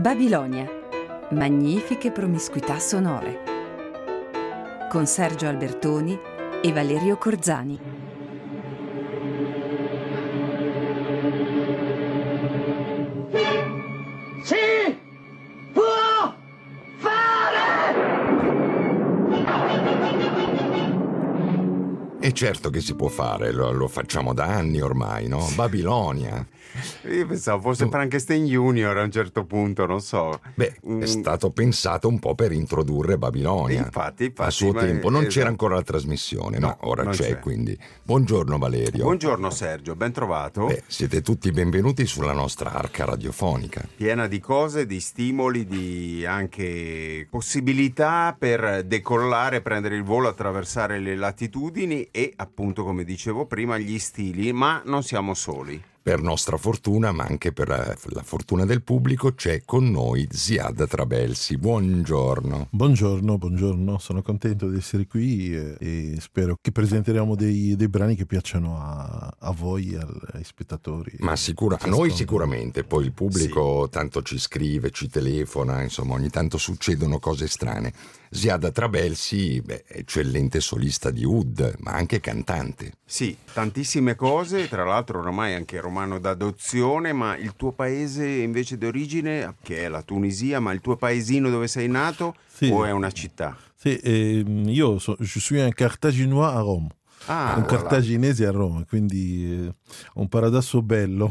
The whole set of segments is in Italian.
Babilonia. Magnifiche promiscuità sonore. Con Sergio Albertoni e Valerio Corzani. Si può fare! E certo che si può fare, lo facciamo da anni ormai, no? Babilonia. Io pensavo fosse Frankenstein Junior a un certo punto, non so. Beh, è stato pensato un po' per introdurre Babilonia. Infatti, a suo tempo non c'era ancora la trasmissione, ma ora non c'è. Quindi buongiorno Valerio. Buongiorno Sergio, ben trovato. Siete tutti benvenuti sulla nostra arca radiofonica. Piena di cose, di stimoli, di anche possibilità per decollare, prendere il volo, attraversare le latitudini e appunto, come dicevo prima, gli stili, ma non siamo soli. Per nostra fortuna, ma anche per la fortuna del pubblico, c'è con noi Ziad Trabelsi. Buongiorno. Buongiorno, sono contento di essere qui e spero che presenteremo dei brani che piacciono a voi, ai spettatori. Ma a noi sicuramente, poi il pubblico tanto ci scrive, ci telefona, insomma ogni tanto succedono cose strane. Ziad Trabelsi, eccellente solista di oud, ma anche cantante. Sì, tantissime cose, tra l'altro ormai anche romano d'adozione, ma il tuo paese invece d'origine, che è la Tunisia, ma il tuo paesino dove sei nato, sì, o è una città? Sì, io je suis un cartaginois a Roma. Un cartaginese a Roma, quindi un paradosso bello.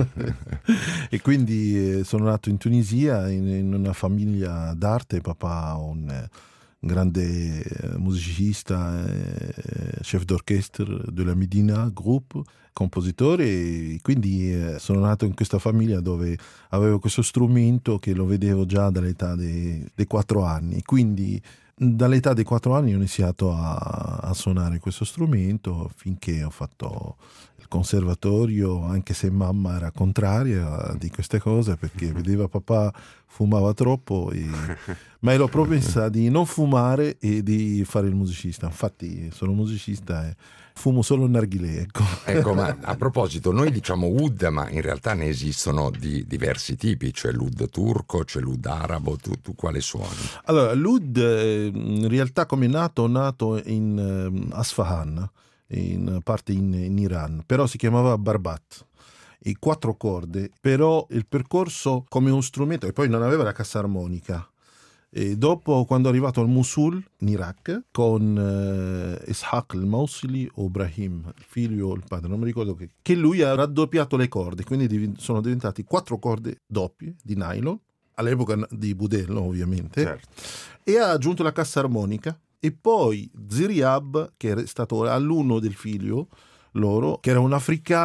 E quindi sono nato in Tunisia in una famiglia d'arte. Papà un grande musicista, chef d'orchestra della Medina Group, compositore, e quindi sono nato in questa famiglia dove avevo questo strumento che lo vedevo già dall'età dei 4 anni, quindi dall'età dei 4 anni ho iniziato a suonare questo strumento finché ho fatto il conservatorio, anche se mamma era contraria di queste cose perché vedeva papà fumava troppo, ma ero propensa di non fumare e di fare il musicista. Infatti sono musicista e fumo solo il narghilè, Ecco, ma a proposito, noi diciamo oud, ma in realtà ne esistono di diversi tipi, c'è l'oud turco, c'è l'oud arabo, tu quale suoni? Allora, l'oud in realtà come è nato in Asfahan, in parte in Iran, però si chiamava barbat, e 4 corde, però il percorso come un strumento, e poi non aveva la cassa armonica. E dopo, quando è arrivato al Mosul in Iraq con Ishaq al-Mawsili o Ibrahim, il figlio o il padre, non mi ricordo, che lui ha raddoppiato le corde, quindi sono diventati 4 corde doppie di nylon, all'epoca di Budello ovviamente, certo. E ha aggiunto la cassa armonica. E poi Ziryab, che era stato alunno del figlio loro, che era un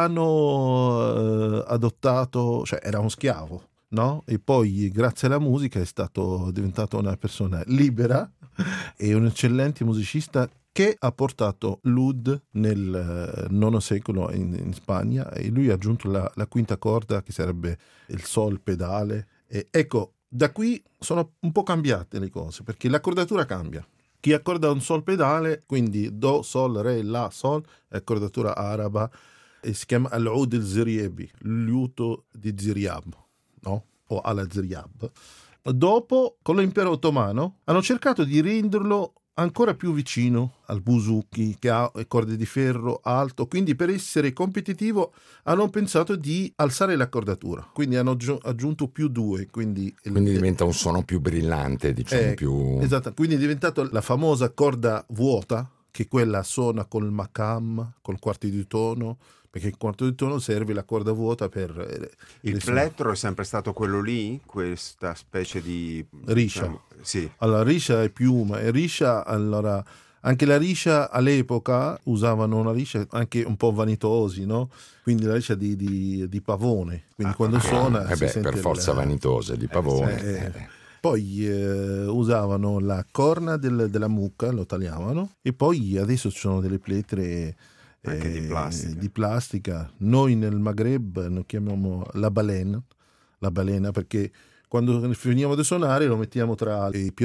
africano adottato, cioè era un schiavo, no? E poi grazie alla musica è diventato una persona libera e un eccellente musicista che ha portato l'oud nel IX secolo in Spagna, e lui ha aggiunto la quinta corda, che sarebbe il sol pedale. E ecco, da qui sono un po' cambiate le cose, perché l'accordatura cambia. Chi accorda un sol pedale, quindi do, sol, re, la, sol, è accordatura araba, e si chiama al-oud al-Ziryabi, il liuto di Ziryab, no? O alla Ziryab. Dopo, con l'impero ottomano, hanno cercato di renderlo ancora più vicino al bouzouki, che ha corde di ferro alto, quindi per essere competitivo hanno pensato di alzare l'accordatura, quindi hanno aggiunto più 2, quindi diventa un suono più brillante, diciamo più... Esatto, quindi è diventato la famosa corda vuota, che quella suona col makam, col quarto di tono, perché il quarto di tono serve la corda vuota per... Il plettro è sempre stato quello lì? Questa specie di... Riscia. Sì. Allora, riscia è piuma, e riscia, allora... Anche la riscia all'epoca usavano una riscia anche un po' vanitosi, no? Quindi la riscia di pavone, quindi quando suona si sente per forza vanitosa di pavone. Poi usavano la corna della mucca, lo tagliavano, e poi adesso ci sono delle pietre anche di plastica. Noi nel Maghreb lo chiamiamo la balena, perché quando finiamo di suonare lo mettiamo tra i piroli,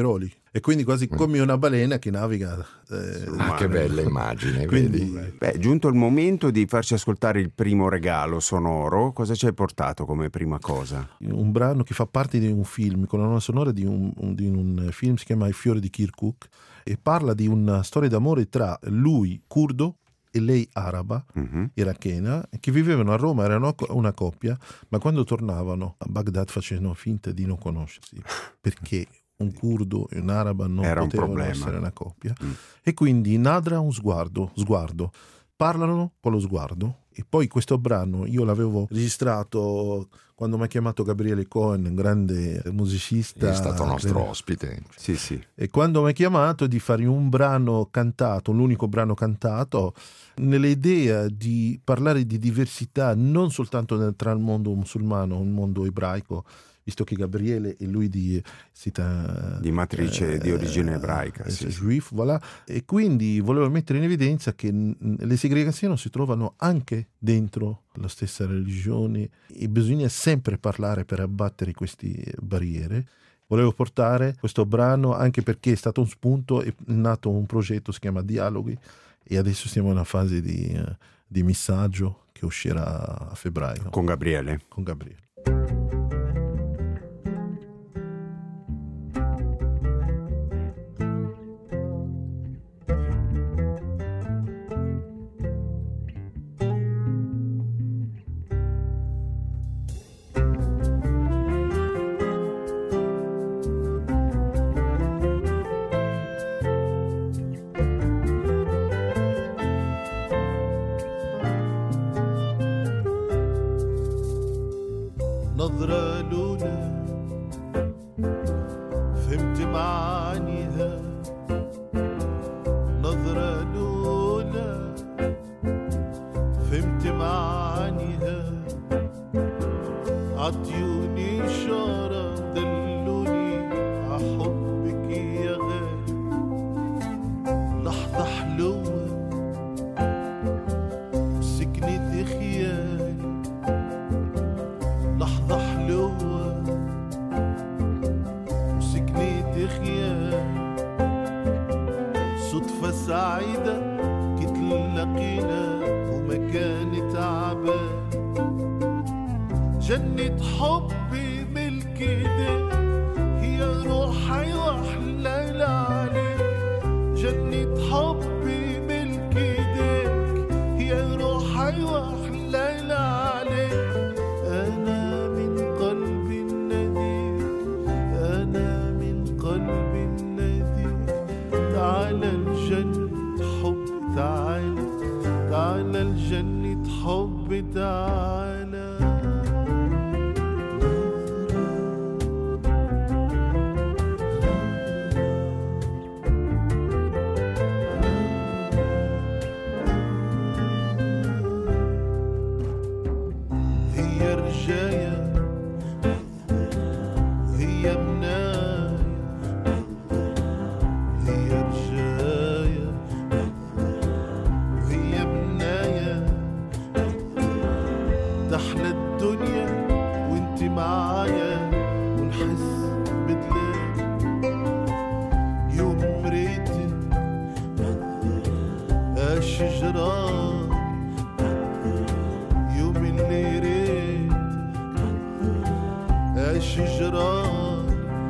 E quindi quasi come una balena che naviga. Che bella immagine, Quindi, vedi? Beh, è giunto il momento di farci ascoltare il primo regalo sonoro. Cosa ci hai portato come prima cosa? un brano che fa parte di un film, con la colonna sonora di un film si chiama I fiori di Kirkuk, e parla di una storia d'amore tra lui curdo e lei araba, irachena, che vivevano a Roma, erano una coppia, ma quando tornavano a Baghdad facevano finta di non conoscersi, perché un curdo e un'araba non Era un potevano problema. essere una coppia. E quindi Nadra un sguardo, parlano con lo sguardo. E poi questo brano io l'avevo registrato quando mi ha chiamato Gabriele Cohen, un grande musicista. È stato nostro ospite. Sì, sì. E quando mi ha chiamato di fare un brano cantato, l'unico brano cantato, nell'idea di parlare di diversità non soltanto tra il mondo musulmano e il mondo ebraico, visto che Gabriele è lui di matrice di origine ebraica, sì. juif, voilà. E quindi volevo mettere in evidenza che le segregazioni si trovano anche dentro la stessa religione e bisogna sempre parlare per abbattere queste barriere. Volevo portare questo brano anche perché è stato un spunto, è nato un progetto, si chiama Dialoghi, e adesso siamo in una fase di missaggio che uscirà a febbraio. Con Gabriele. Con Gabriele. نظرة لولا فهمت معانيها، نظرة لولا فهمت معانيها، عطيوني إشارة دلوني عحبك يا غالي، لحظة حلوة سكنت خيالي، لحظة حلوة وسكنت خيال، صدفة سعيدة كتلاقينا وما كانت عبال، جنة حبي بالكده هي روحي وأحلى عليك، جنة حبي بالكده هي روحي وأحلى عليك، أنا من قلبي النديك، أنا من قلبي النديك، تعالى الجنة حب تعالى، تعالى الجنة حب تعالى. هي رجاية هي مناية، هي رجاية وهي مناية، تحلى الدنيا وانت معايا ونحس بدلال، يوم مريتك الشجران، يوم اللي ريت الشجران،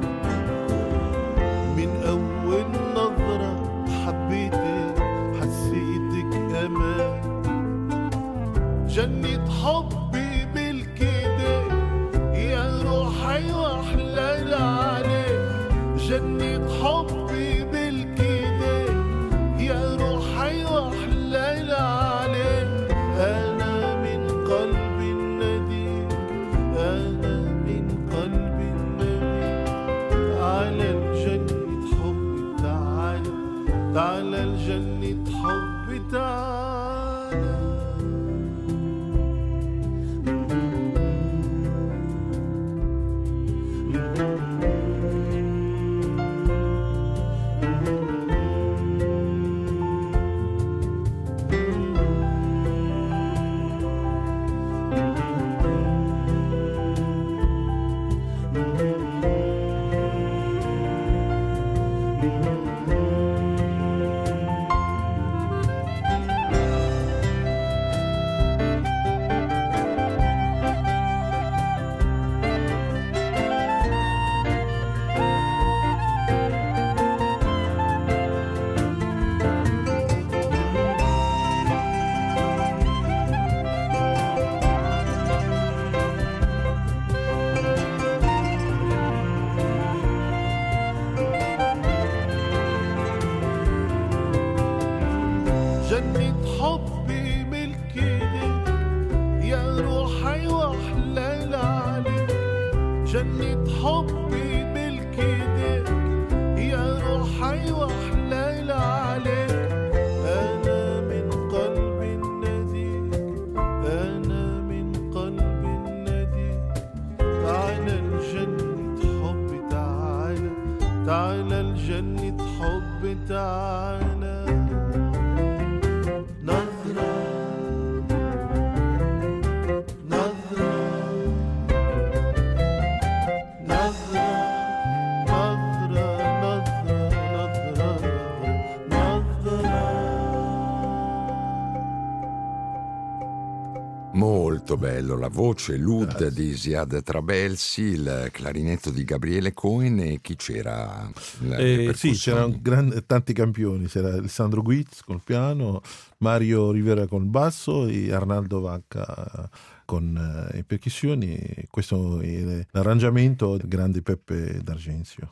من أول نظرة حبيتك حسيتك أمان، جنة حبي بالكده يا روحي وأحلى عليك، جنة حبي بالكده يا روحي وأحلى عليك، أنا من قلبي النديك، أنا من قلبي النديك، تعالى الجنة حبي تعالى، تعالى الجنة حبي تعالى. جنة حبي ملك ايديك يا روحي واحلى عليك. انا من قلبي النديك، انا من قلبي النديك. تعالى لجنة حبي، تعالى تعالى لجنة حبي، تعالى. نظرة نظرة نظرة Molto bello, la voce L'Oud di Ziad Trabelsi, il clarinetto di Gabriele Cohen, e chi c'era? Sì, c'erano tanti campioni, c'era Alessandro Guiz col piano, Mario Rivera col basso e Arnaldo Vacca con le percussioni. Questo è l'arrangiamento del grande Peppe D'Argenzio.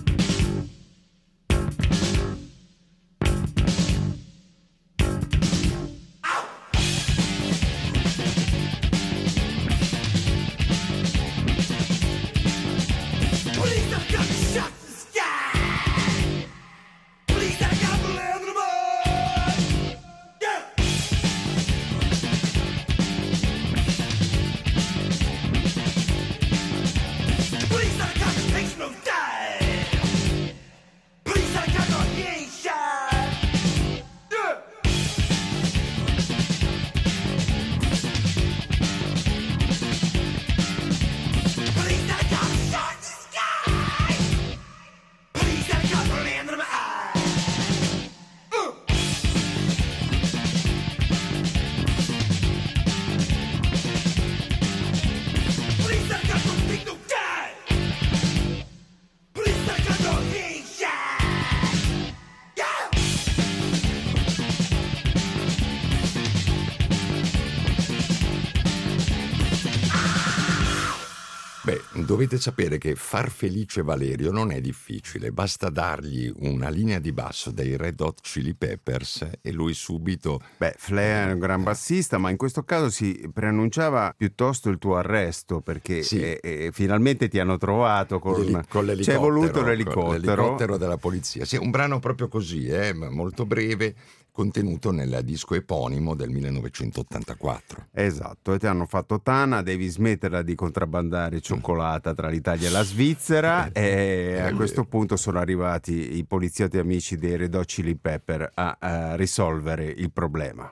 Dovete sapere che far felice Valerio non è difficile, basta dargli una linea di basso dei Red Hot Chili Peppers e lui subito... Flea è un gran bassista, ma in questo caso si preannunciava piuttosto il tuo arresto, perché sì. Finalmente ti hanno trovato con l'elicottero. C'è voluto l'elicottero. Con l'elicottero della polizia. Sì, un brano proprio così, molto breve, contenuto nel disco eponimo del 1984. Esatto, e ti hanno fatto tana, devi smetterla di contrabbandare cioccolata tra l'Italia e la Svizzera, e a questo punto sono arrivati i poliziotti amici dei Red Hot Chili Pepper a risolvere il problema.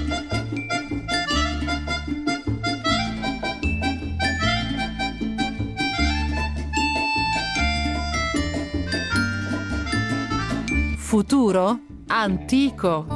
Futuro? Antico.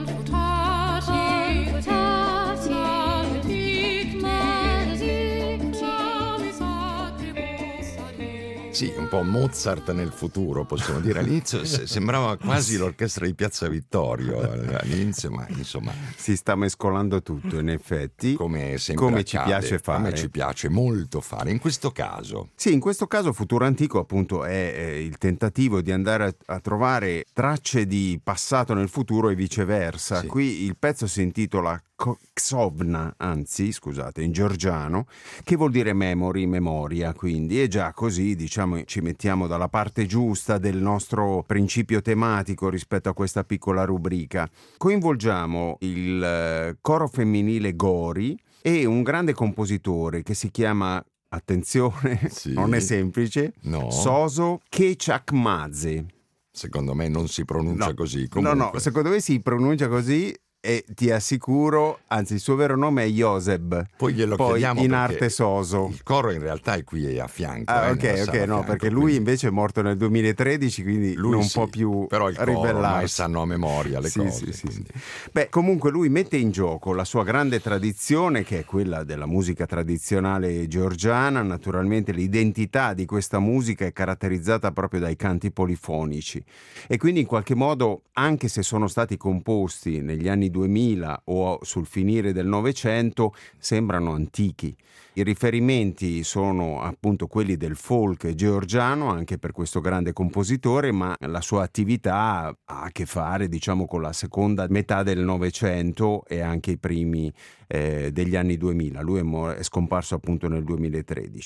Sì, un po' Mozart nel futuro, possiamo dire. All'inizio sembrava quasi l'orchestra di Piazza Vittorio all'inizio, ma insomma si sta mescolando tutto, in effetti, come sempre come accade, ci piace fare. Come ci piace molto fare in questo caso. Sì, in questo caso Futuro Antico appunto è il tentativo di andare a trovare tracce di passato nel futuro e viceversa. Sì. Qui il pezzo si intitola Ksovna, anzi scusate, in georgiano, che vuol dire memory, memoria, quindi è già così, diciamo, ci mettiamo dalla parte giusta del nostro principio tematico rispetto a questa piccola rubrica. Coinvolgiamo il coro femminile Gori e un grande compositore che si chiama, attenzione, sì. Non è semplice, no. Soso Kechakmadze. Secondo me non si pronuncia così. Comunque. No, secondo me si pronuncia così. E ti assicuro, anzi il suo vero nome è Joseb, poi glielo chiediamo in arte Soso. Il coro in realtà è qui a fianco. Ok, no, fianco, perché lui quindi... invece è morto nel 2013, quindi lui non sì, può più però il coro ribellarsi. ormai sanno a memoria le cose. Sì. Beh, comunque lui mette in gioco la sua grande tradizione, che è quella della musica tradizionale georgiana. Naturalmente l'identità di questa musica è caratterizzata proprio dai canti polifonici, e quindi in qualche modo, anche se sono stati composti negli anni 2000 o sul finire del Novecento, sembrano antichi. I riferimenti sono appunto quelli del folk georgiano, anche per questo grande compositore, ma la sua attività ha a che fare, diciamo, con la seconda metà del Novecento e anche i primi degli anni 2000. Lui è scomparso appunto nel 2013.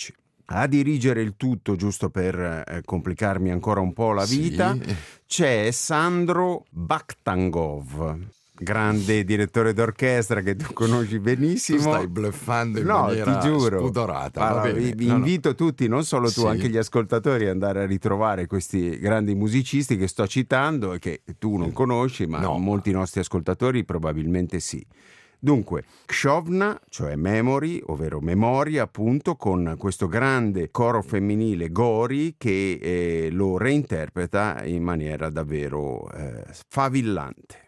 A dirigere il tutto, giusto per complicarmi ancora un po' la vita, c'è Sandro Bakhtangov, grande direttore d'orchestra che tu conosci benissimo. Tu stai bluffando in maniera ti giuro, spudorata. Allora, vi invito tutti, non solo tu, Sì. anche gli ascoltatori, ad andare a ritrovare questi grandi musicisti che sto citando e che tu non conosci, ma molti nostri ascoltatori probabilmente sì. Dunque, Kshovna, cioè Memory, ovvero memoria appunto, con questo grande coro femminile Gori che lo reinterpreta in maniera davvero sfavillante.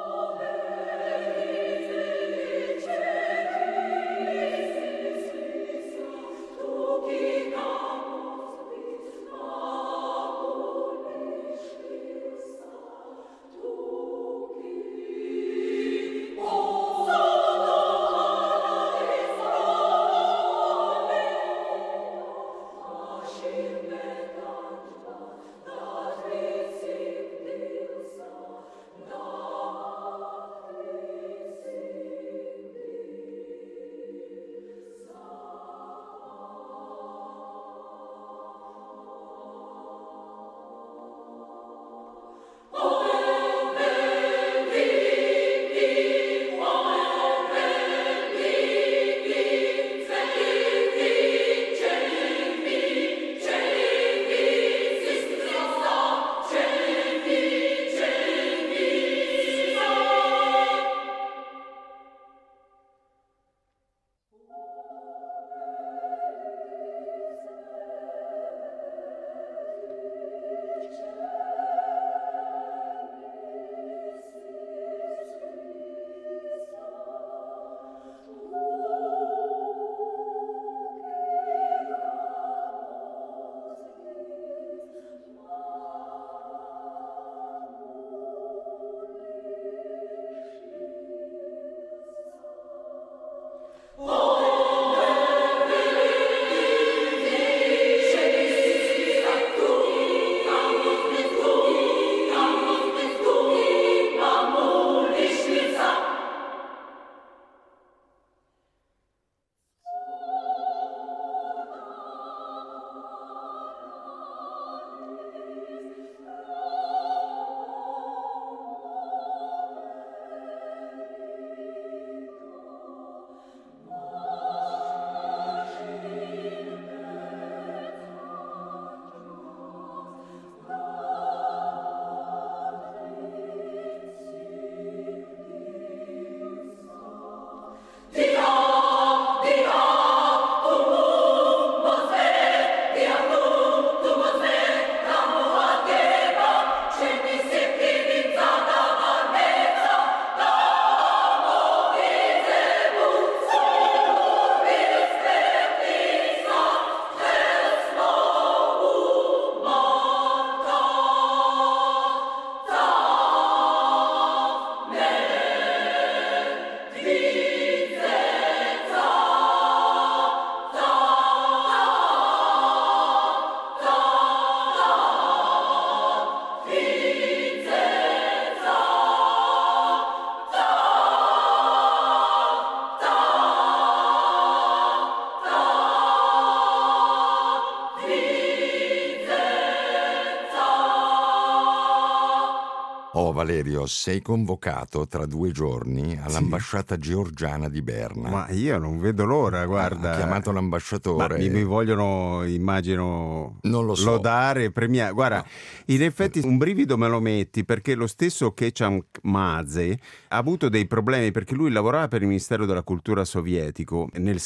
Oh Valerio, sei convocato tra 2 giorni all'ambasciata georgiana di Berna. Ma io non vedo l'ora, guarda. Ha chiamato l'ambasciatore. Ma mi vogliono, immagino, non lo so, lodare e premiare. Guarda, in effetti un brivido me lo metti, perché lo stesso Kecham Maze ha avuto dei problemi, perché lui lavorava per il Ministero della Cultura sovietico nel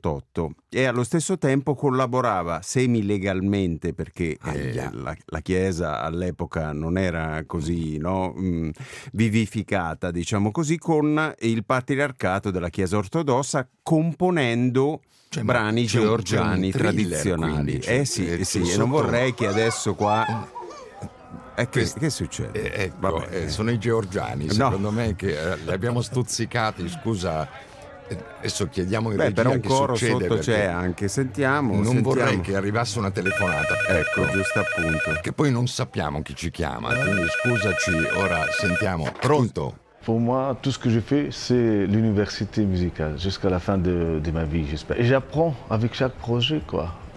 78 e allo stesso tempo collaborava semilegalmente, perché la Chiesa all'epoca non era così, no? Vivificata, diciamo così, con il patriarcato della Chiesa ortodossa, componendo brani georgiani tradizionali. Sì, e non vorrei che adesso qua... Che succede? Sono i georgiani, secondo me, che li abbiamo stuzzicati, scusa. Adesso chiediamo in regia però un che coro succede, sotto c'è anche, sentiamo. Vorrei che arrivasse una telefonata. Ecco, giusto appunto. Che poi non sappiamo chi ci chiama, quindi scusaci, ora sentiamo. Pronto? Pour moi, tout ce que je fais, c'est l'université musicale, jusqu'à la fin de ma vie, j'espère. Et j'apprends avec chaque projet, quoi.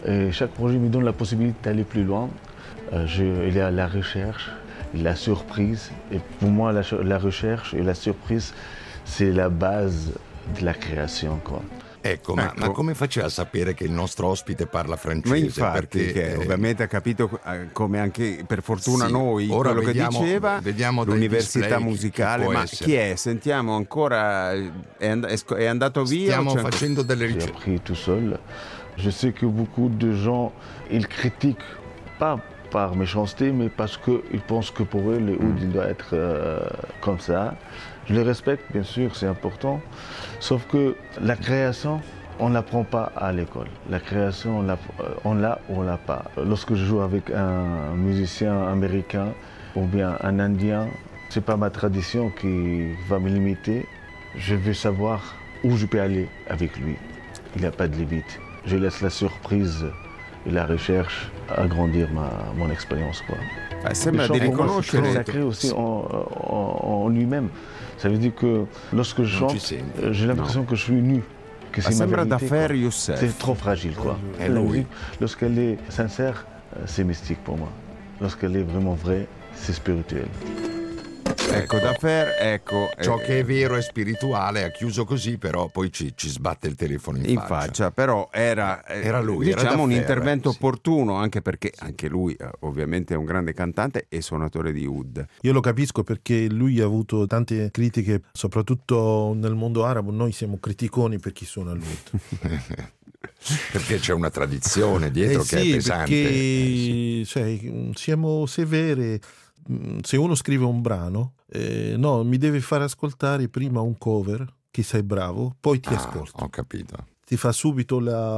Et chaque projet me donne la possibilité d'aller plus loin. Il y a la recherche, la surprise. Et pour moi, la recherche et la surprise, c'est la base della creazione, quoi. Ecco, ma come faceva a sapere che il nostro ospite parla francese? Ma infatti, Perché che ovviamente ha capito, come anche per fortuna sì, noi, ora quello vediamo, che diceva, vediamo dai l'università display musicale. chi può Ma essere. chi è? Sentiamo ancora, è andato via? Stiamo o c'è facendo delle J'ai ricerche. appris tout seul. Je sais que beaucoup de gens, ils critiquent pas par méchanceté, mais parce qu'ils pensent que pour eux, le oud, il doit être comme ça. Je les respecte, bien sûr, c'est important. Sauf que la création, on ne l'apprend pas à l'école. La création, on l'a ou on l'a pas. Lorsque je joue avec un musicien américain ou bien un indien, c'est pas ma tradition qui va me limiter. Je veux savoir où je peux aller avec lui. Il n'y a pas de limite. Je laisse la surprise et la recherche agrandir mon expérience, quoi. Sembra di Le chant, pour moi, c'est très riconoscere. sacré aussi en lui-même. Ça veut dire que lorsque je Non chante, ci senti. j'ai l'impression que je suis nu. Que Ma c'est ma sembra vérité, Dafer quoi. Youssef. C'est trop fragile, quoi. È La lui. musique, lorsqu'elle est sincère, c'est mystique pour moi. Lorsqu'elle est vraiment vraie, c'est spirituel. Ecco, Dafer, ecco. Ciò che è vero e spirituale ha chiuso così, però poi ci sbatte il telefono in, In faccia, però era lui, era diciamo un Dafer, intervento sì. opportuno, anche perché anche lui ovviamente è un grande cantante e suonatore di oud. Io lo capisco perché lui ha avuto tante critiche, soprattutto nel mondo arabo. Noi siamo criticoni per chi suona l'oud. Perché c'è una tradizione dietro che sì, è pesante. perché cioè, siamo severe. Se uno scrive un brano, no, mi deve fare ascoltare prima un cover, che sei bravo, poi ti ascolto. Ho capito. Ti fa subito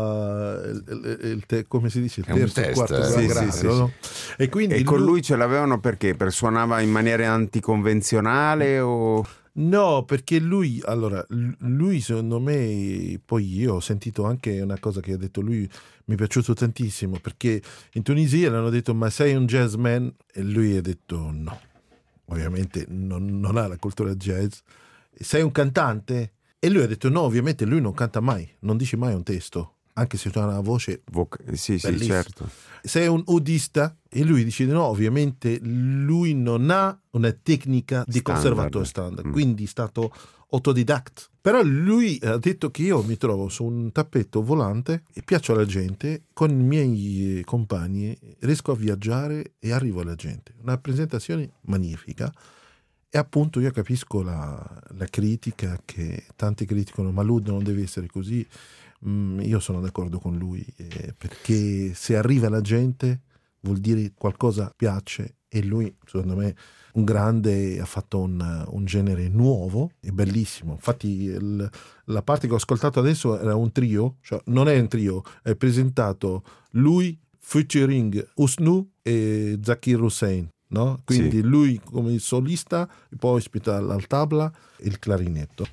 come si dice, il È un terzo, il test, quarto sì, grado, sì, no? E quindi E con lui ce l'avevano perché? Per suonava in maniera anticonvenzionale o... No, perché lui secondo me, poi io ho sentito anche una cosa che ha detto lui, mi è piaciuto tantissimo, perché in Tunisia le hanno detto ma sei un jazzman? E lui ha detto no, ovviamente non ha la cultura jazz. Sei un cantante? E lui ha detto no, ovviamente lui non canta mai, non dice mai un testo, anche se ha una voce Sì, sì, bellissima. certo. Sei un udista? E lui dice no, ovviamente lui non ha una tecnica di Standard. conservatorio standard, quindi è stato autodidatta. Però lui ha detto che io mi trovo su un tappeto volante e piaccio alla gente, con i miei compagni riesco a viaggiare e arrivo alla gente. Una presentazione magnifica. E appunto io capisco la critica, che tanti criticano, ma l'oud non deve essere così. Io sono d'accordo con lui, perché se arriva la gente vuol dire qualcosa piace, e lui secondo me un grande, ha fatto un genere nuovo e bellissimo. Infatti la parte che ho ascoltato adesso era un trio, cioè non è un trio, è presentato lui featuring Usnu e Zakir Hussain, no? Quindi Sì. lui come solista e poi ospita al tabla e il clarinetto.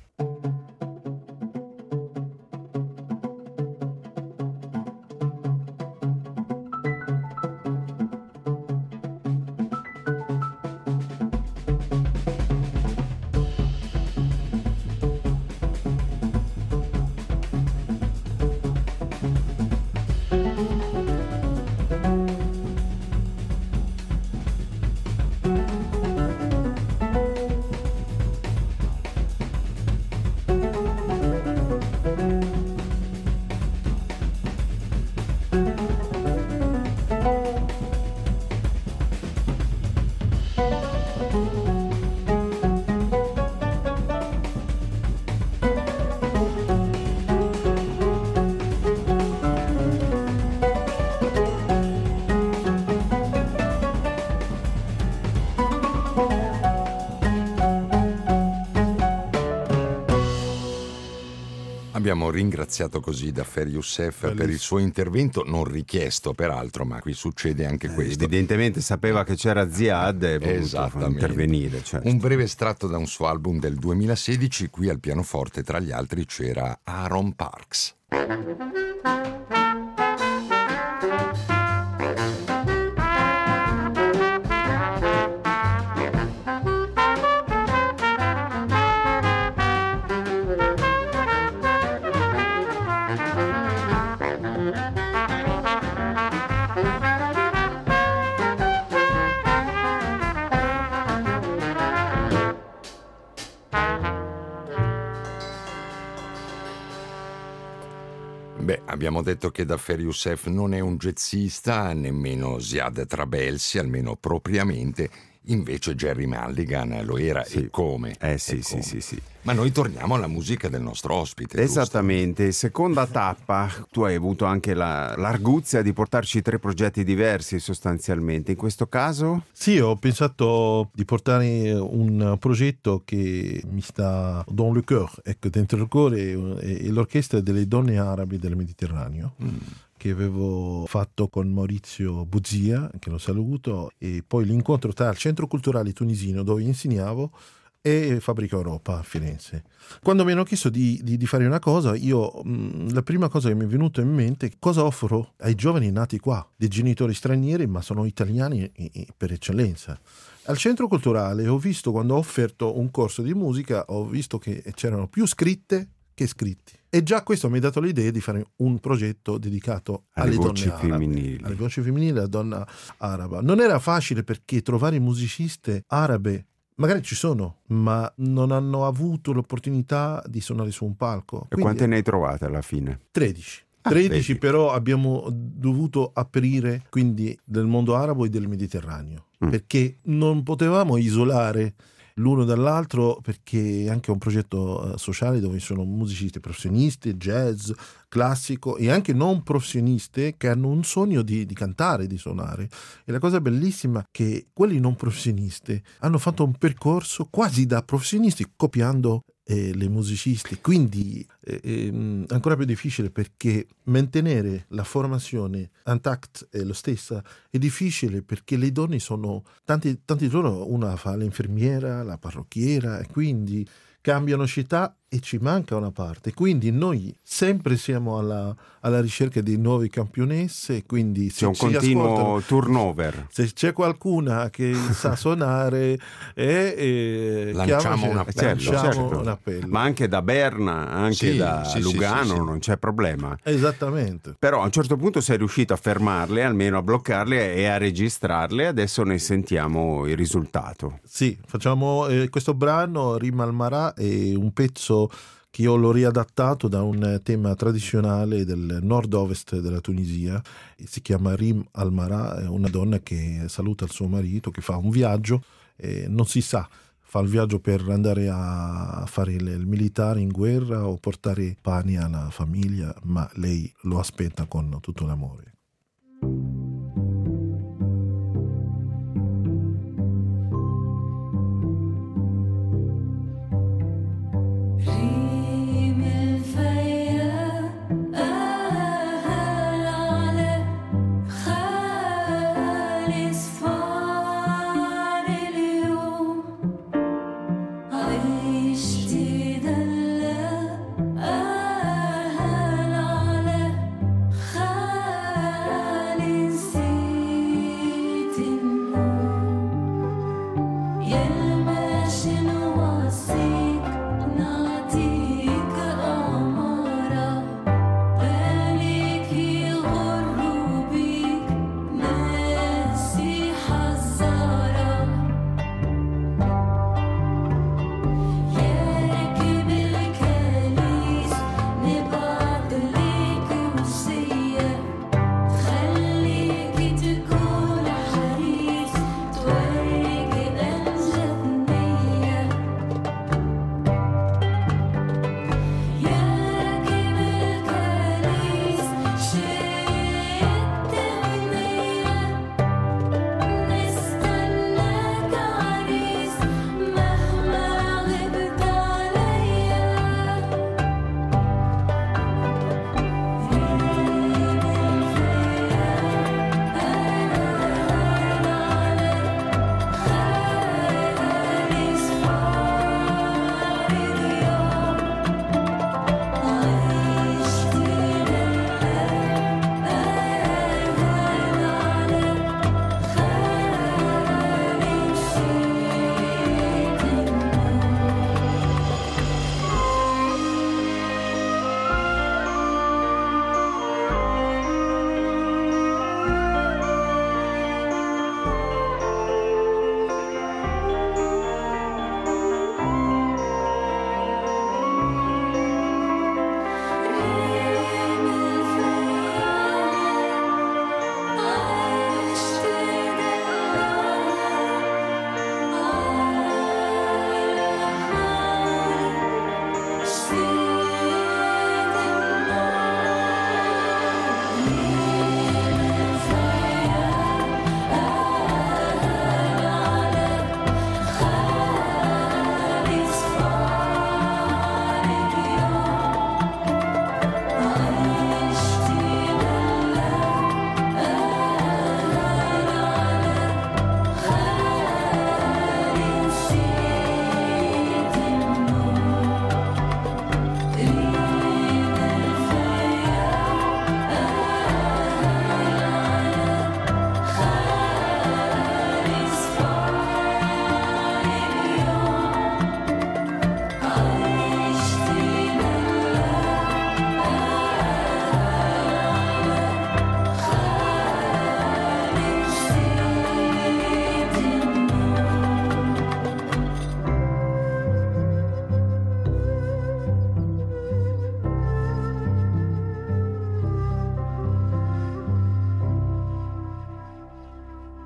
Abbiamo ringraziato così Dafer Youssef per il suo intervento, non richiesto peraltro, ma qui succede anche questo. Evidentemente sapeva che c'era Ziad e è voluto intervenire. Certo. Un breve estratto da un suo album del 2016, qui al pianoforte tra gli altri c'era Aaron Parks. Abbiamo detto che Dafer Youssef non è un jazzista, nemmeno Ziad Trabelsi, almeno propriamente. Invece Gerry Mulligan lo era, sì. E come? Sì. Ma noi torniamo alla musica del nostro ospite. Esattamente, seconda tappa. Tu hai avuto anche l'arguzia di portarci 3 progetti diversi sostanzialmente. In questo caso? Sì, ho pensato di portare un progetto che mi sta dans le cœur, ecco, dentro il cuore, è l'orchestra delle donne arabe del Mediterraneo. Che avevo fatto con Maurizio Buzia, che lo saluto, e poi l'incontro tra il Centro Culturale Tunisino, dove insegnavo, e Fabbrica Europa a Firenze. Quando mi hanno chiesto di fare una cosa, la prima cosa che mi è venuta in mente è cosa offro ai giovani nati qua, dei genitori stranieri, ma sono italiani per eccellenza. Al Centro Culturale ho visto, quando ho offerto un corso di musica, ho visto che c'erano più scritte che scritti. E già questo mi ha dato l'idea di fare un progetto dedicato alle voci donne arabe, femminili. alle voci femminili, alla donna araba. Non era facile perché trovare musiciste arabe, magari ci sono, ma non hanno avuto l'opportunità di suonare su un palco. E quante ne hai trovate alla fine? 13. Vedi. Però abbiamo dovuto aprire quindi del mondo arabo e del Mediterraneo, perché non potevamo isolare l'uno dall'altro, perché è anche un progetto sociale dove ci sono musicisti professionisti, jazz, classico e anche non professionisti che hanno un sogno di cantare, di suonare. E la cosa bellissima è che quelli non professionisti hanno fatto un percorso quasi da professionisti, copiando le musicisti, quindi ancora più difficile, perché mantenere la formazione intact è lo stessa, è difficile perché le donne sono tanti di loro, una fa l'infermiera, la parrucchiera, e quindi cambiano città e ci manca una parte, quindi noi sempre siamo alla ricerca di nuove campionesse, quindi c'è un continuo turnover. Se c'è qualcuna che sa suonare lanciamo un appello, certo. un appello. Ma anche da Berna, anche da Lugano, non c'è problema. Esattamente. Però a un certo punto sei riuscito a fermarle, almeno a bloccarle e a registrarle. Adesso ne sentiamo il risultato. Sì, facciamo questo brano Rim al Marà, è un pezzo che io l'ho riadattato da un tema tradizionale del nord-ovest della Tunisia. Si chiama Rim al Marà, è una donna che saluta il suo marito, che fa un viaggio, non si sa, fa il viaggio per andare a fare il militare in guerra o portare pane alla famiglia, ma lei lo aspetta con tutto l'amore. عشتي دلع أهل على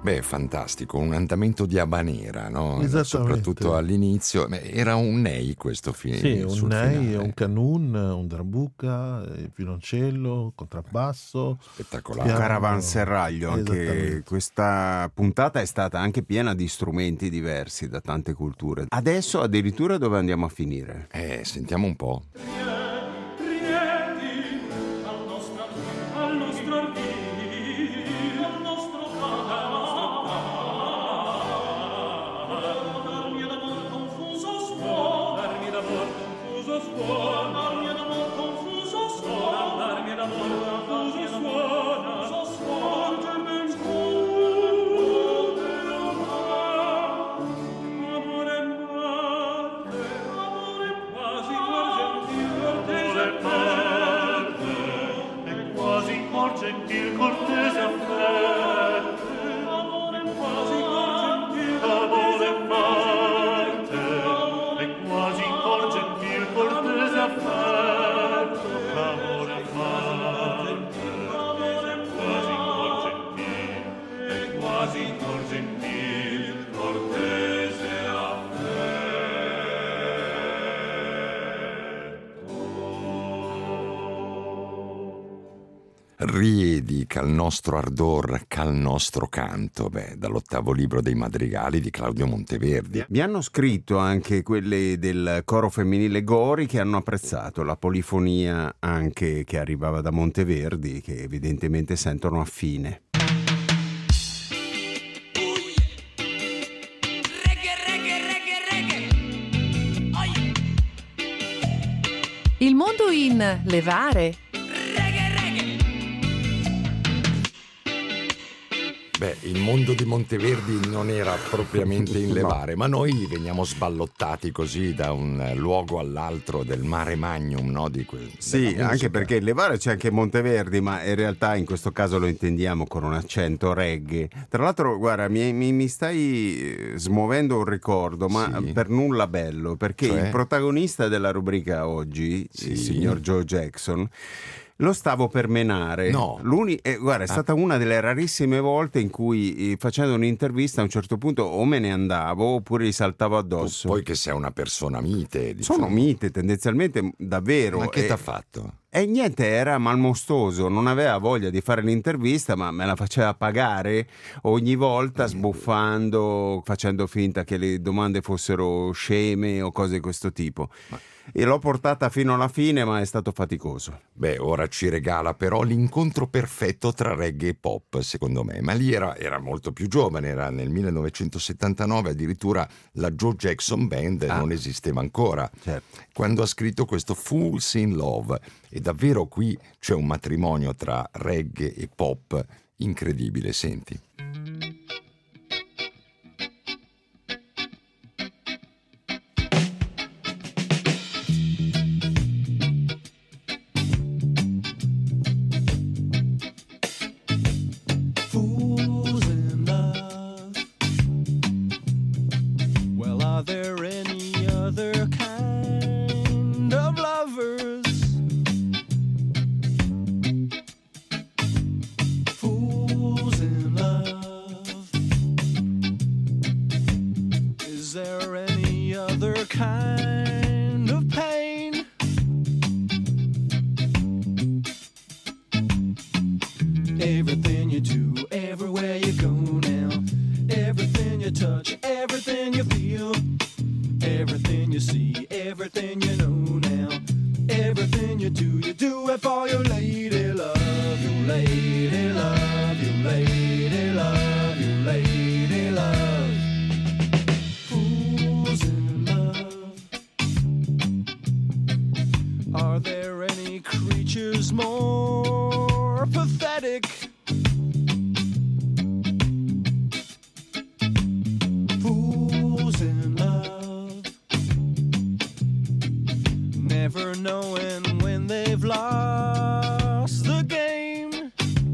Beh, fantastico, un andamento di Habanera, no? Esattamente. Soprattutto all'inizio. Era un ney questo film. Sì, un ney, un canun, un drambuca, violoncello, contrabbasso. Spettacolare. Caravanserraglio, anche Esattamente. questa puntata è stata anche piena di strumenti diversi da tante culture. Adesso addirittura dove andiamo a finire? Sentiamo un po'. Riedi c'al nostro ardor, c'al nostro canto, dall'8° libro dei madrigali di Claudio Monteverdi. Mi hanno scritto anche quelle del coro femminile Gori che hanno apprezzato la polifonia anche che arrivava da Monteverdi, che evidentemente sentono affine. Il mondo in levare. Il mondo di Monteverdi non era propriamente in levare, ma noi veniamo sballottati così da un luogo all'altro del mare magnum, no? Sì, anche perché in levare c'è anche Monteverdi, ma in realtà in questo caso lo intendiamo con un accento reggae. Tra l'altro, guarda, mi stai smuovendo un ricordo, ma sì, per nulla bello, perché il protagonista della rubrica oggi, il signor Joe Jackson, lo stavo per menare. No. Guarda, è stata una delle rarissime volte in cui facendo un'intervista a un certo punto o me ne andavo oppure gli saltavo addosso. Poi che sei una persona mite, diciamo. Sono mite tendenzialmente, davvero. Ma che t'ha fatto? E niente, era malmostoso, non aveva voglia di fare l'intervista, ma me la faceva pagare ogni volta sbuffando, facendo finta che le domande fossero sceme o cose di questo tipo. E l'ho portata fino alla fine, ma è stato faticoso. Ora ci regala però l'incontro perfetto tra reggae e pop, secondo me. Ma lì era molto più giovane, era nel 1979, addirittura la Joe Jackson Band non esisteva ancora. Certo. Quando ha scritto questo Fools in Love. E davvero qui c'è un matrimonio tra reggae e pop incredibile, senti. Everything you do, everywhere you go now. Everything you touch, everything you feel. Everything you see, everything you know now. Everything you do it for your lady love. Your lady love, your lady love, your lady love. Fools in love. Are there any creatures more pathetic? Fools in love, never knowing when they've lost the game.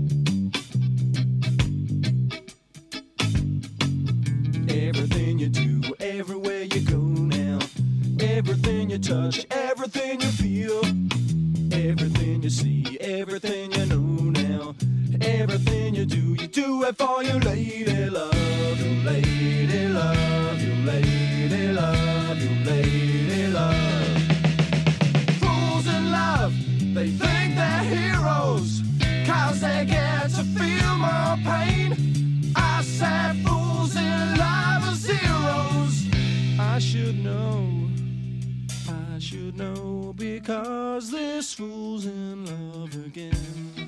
Everything you do, everywhere you go now. Everything you touch, everything you feel. Everything you see, everything you know now. Everything you do do it for you, lady love, you lady love, you lady love, you lady love. Fools in love, they think they're heroes, 'cause they get to feel more pain. I said fools in love are zeros. I should know, because this fool's in love again.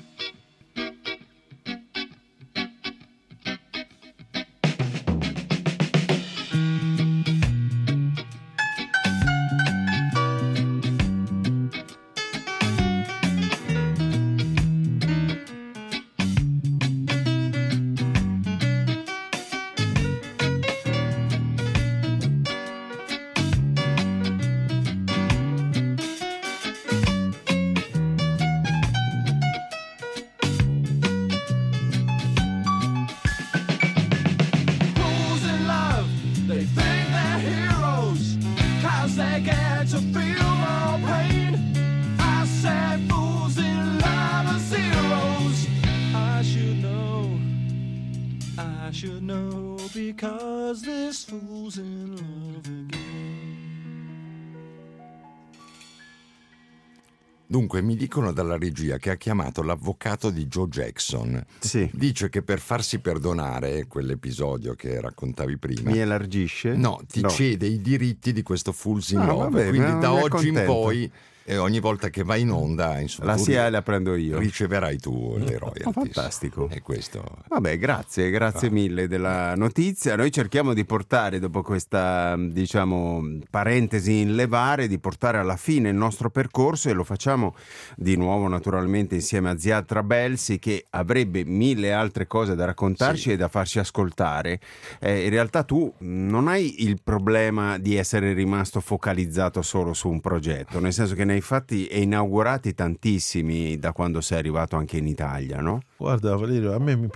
Because this fool's in love again. Dunque, mi dicono dalla regia che ha chiamato l'avvocato di Joe Jackson. Sì. Dice che per farsi perdonare quell'episodio che raccontavi prima, Mi elargisce? no, ti cede i diritti di questo Fools in Love. vabbè, Quindi da mi oggi in accontento. poi, ogni volta che vai in onda, insomma, La tu SIAE la prendo io. riceverai tu le royalties. Fantastico. E questo. Vabbè, grazie mille della notizia. Noi cerchiamo di portare, dopo questa, diciamo, parentesi in levare, di portare alla fine il nostro percorso, e lo facciamo di nuovo naturalmente insieme a Ziad Trabelsi, che avrebbe mille altre cose da raccontarci e da farci ascoltare. In realtà tu non hai il problema di essere rimasto focalizzato solo su un progetto, nel senso che ne hai fatti e inaugurati tantissimi da quando sei arrivato anche in Italia, no? Guarda Valerio, a me mi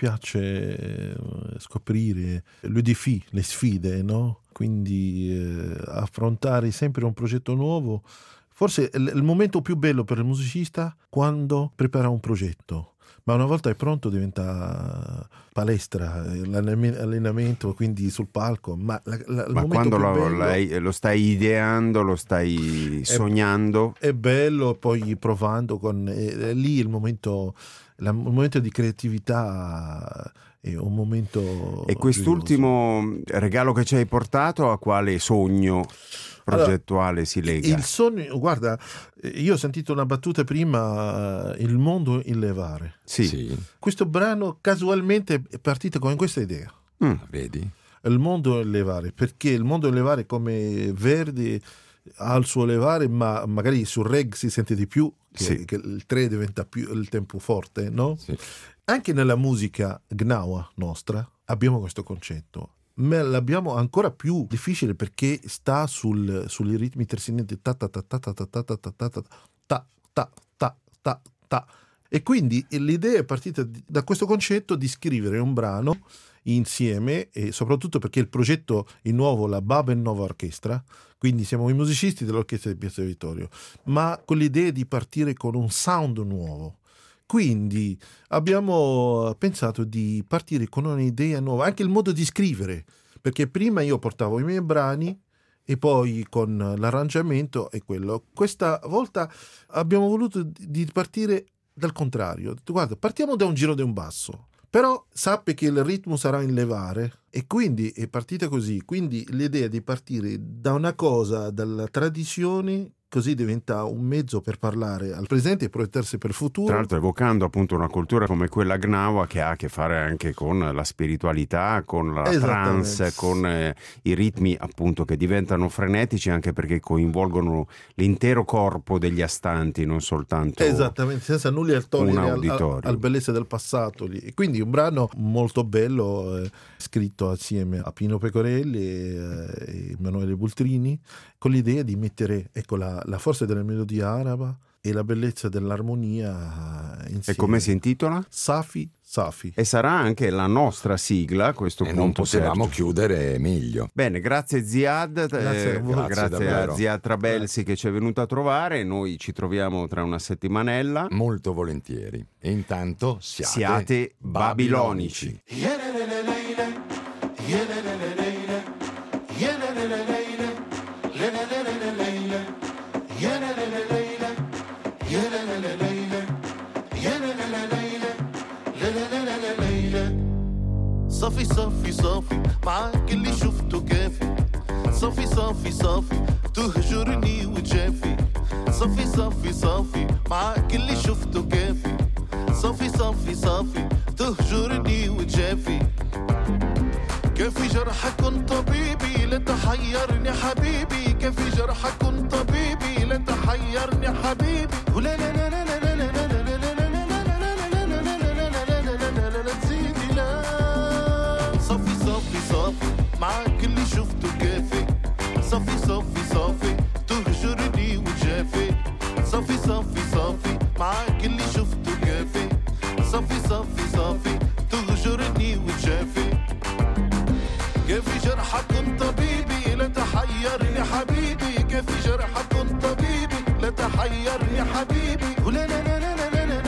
piace scoprire le défis, le sfide, no? Quindi affrontare sempre un progetto nuovo. Forse il momento più bello per il musicista quando prepara un progetto, ma una volta è pronto diventa palestra, allenamento, quindi sul palco. Ma quando bello, lo stai ideando, lo stai sognando, è bello, poi provando lì il momento di creatività è un momento. E quest'ultimo regalo che ci hai portato, a quale sogno progettuale si lega? Il sogno, guarda, io ho sentito una battuta prima, il mondo in levare. Sì. Questo brano casualmente è partito con questa idea. Vedi? Il mondo in levare, perché il mondo in levare come Verdi ha il suo levare, ma magari sul reg si sente di più, che il 3 diventa più il tempo forte, no? Sì. Anche nella musica gnawa nostra abbiamo questo concetto, ma l'abbiamo ancora più difficile perché sta sui ritmi terzinenti ta ta ta ta ta ta ta ta ta ta ta ta ta ta ta. E quindi l'idea è partita da questo concetto di scrivere un brano insieme, e soprattutto perché il progetto è nuovo, la Baben Nova Orchestra, quindi siamo i musicisti dell'orchestra di Piazza Vittorio, ma con l'idea di partire con un sound nuovo. Quindi abbiamo pensato di partire con un'idea nuova, anche il modo di scrivere, perché prima io portavo i miei brani e poi con l'arrangiamento e quello. Questa volta abbiamo voluto di partire dal contrario. Guarda, partiamo da un giro di un basso, però sappi che il ritmo sarà in levare, e quindi è partita così. Quindi l'idea di partire da una cosa, dalla tradizione, così diventa un mezzo per parlare al presente e proiettarsi per il futuro. Tra l'altro evocando appunto una cultura come quella gnawa, che ha a che fare anche con la spiritualità, con la trance, con i ritmi appunto che diventano frenetici, anche perché coinvolgono l'intero corpo degli astanti, non soltanto esattamente, senza nulla a togliere al bellezza del passato. E quindi un brano molto bello, scritto assieme a Pino Pecorelli e Emanuele Bultrini, con l'idea di mettere, ecco, la forza della melodia araba e la bellezza dell'armonia insieme. E come si intitola? Safi Safi. E sarà anche la nostra sigla a questo punto. Non potevamo Sergio. chiudere meglio. Bene, grazie Ziad, Grazie a voi. grazie a Ziad Trabelsi che ci è venuto a trovare. Noi ci troviamo tra una settimanella. Molto volentieri. E intanto Siate babilonici. صافي صافي صافي معاك اللي شفته كافي صافي صافي صافي تهجرني وتجافي صافي صافي صافي معاك اللي شفته كافي صافي صافي صافي تهجرني وتجافي كافي جرحك طبيبي لا تحيرني حبيبي كافي جرحك طبيبي لا تحيرني حبيبي ولا لا لا لا لا لا لا معاك اللي شفته كافي صافي صافي صافي تهجرني وتجافي صافي صافي صافي معاك اللي شفته كافي صافي صافي صافي تهجرني وتجافي كافي جرحك طبيبي لا تحيرني حبيبي كافي جرحك طبيبي لا تحيرني حبيبي ولا لا لا لا لا لا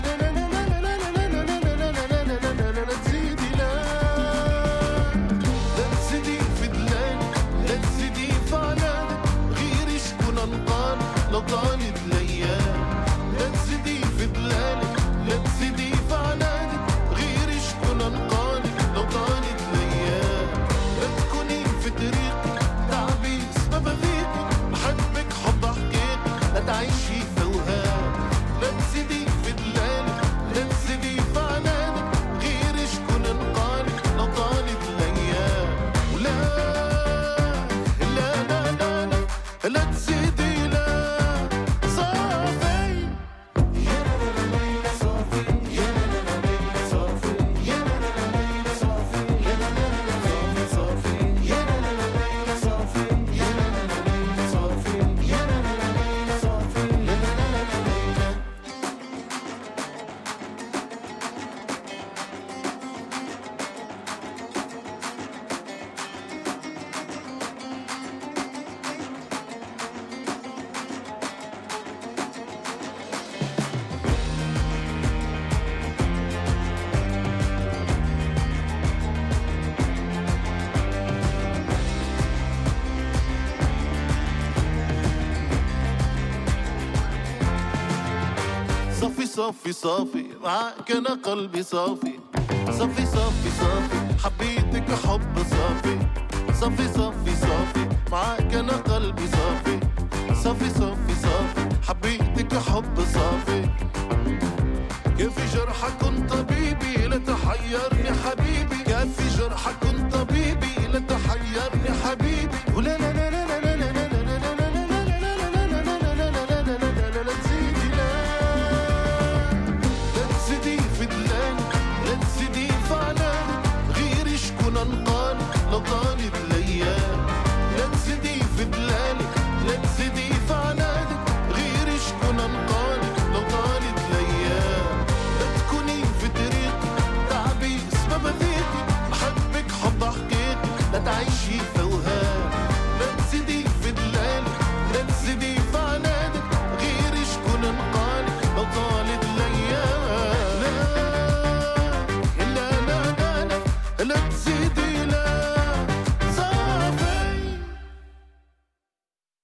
لو طالت ليام لا تزيدي في دلالك لا تزيدي في عنادك غير شكون انقالك لو طالت ليام لا تكوني في طريقي تعبي سبب فيكي بحبك حب حقيقي لا تعيشي في وهام لا تزيدي في دلالك لا تزيدي في عنادك غير شكون انقالك لو طالت ليام ولا لا لا لا لا لا تزيدي صافي صافي معاك انا قلبي صافي صافي صافي صافي حبيتك حب صافي صافي صافي صافي معاك انا قلبي صافي صافي صافي صافي حبيتك حب صافي كيف جرحك طبيبي لا تحيرني حبيبي كيف جرحك طبيبي لا تحيرني حبيبي